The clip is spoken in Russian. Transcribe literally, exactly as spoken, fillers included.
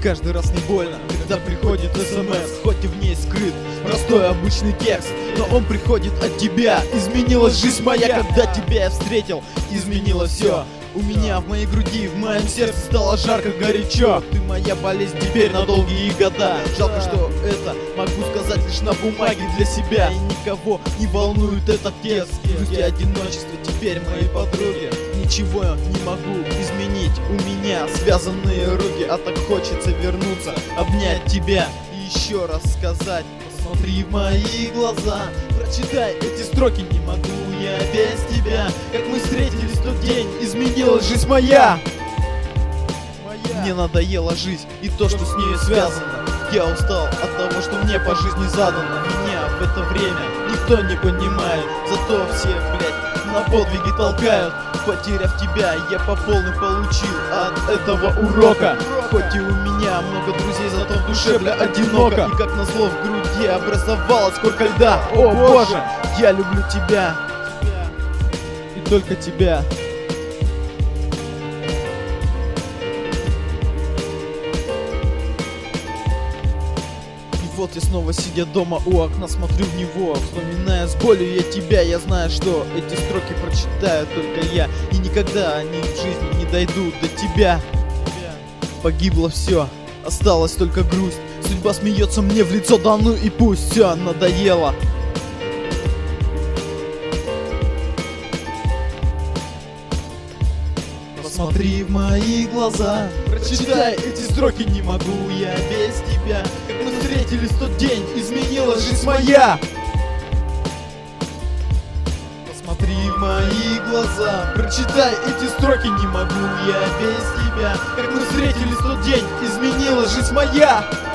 каждый раз не больно, когда приходит смс, хоть и в ней скрыт простой обычный текст, но он приходит от тебя. Изменилась жизнь моя, когда тебя я встретил, изменилось все. У меня в моей груди, в моем сердце стало жарко, горячо. Ты моя болезнь теперь на долгие года. Жалко, что это могу сказать лишь на бумаге для себя. И никого не волнует этот текст. Грусть и одиночество теперь мои подруги. Ничего не могу изменить, у меня связанные руки. А так хочется вернуться, обнять тебя и еще раз сказать: посмотри в мои глаза, прочитай эти строки. Не могу я без тебя, как мы встретились в тот день, изменилась жизнь моя. Мне надоела жизнь и то, что с ней связано. Я устал от того, что мне по жизни задано. Меня в это время никто не понимает, зато все, блядь, на подвиги толкают. Потеряв тебя, я по полной получил от этого урока. Хоть и у меня много друзей, зато в душе, бля, одиноко. И как назло в груди образовалось сколько льда. О боже, я люблю тебя и только тебя. Вот я снова, сидя дома у окна, смотрю в него, вспоминая с болью я тебя. Я знаю, что эти строки прочитаю только я, и никогда они в жизни не дойдут до тебя. Погибло все, осталась только грусть. Судьба смеется мне в лицо, да ну и пусть. Все надоело. Посмотри в мои глаза, прочитай эти строки. Не могу я без тебя, как мы встретились в тот день, изменилась жизнь моя. Посмотри в мои глаза, прочитай эти строки. Не могу я без тебя, как мы встретились в тот день, изменилась жизнь моя.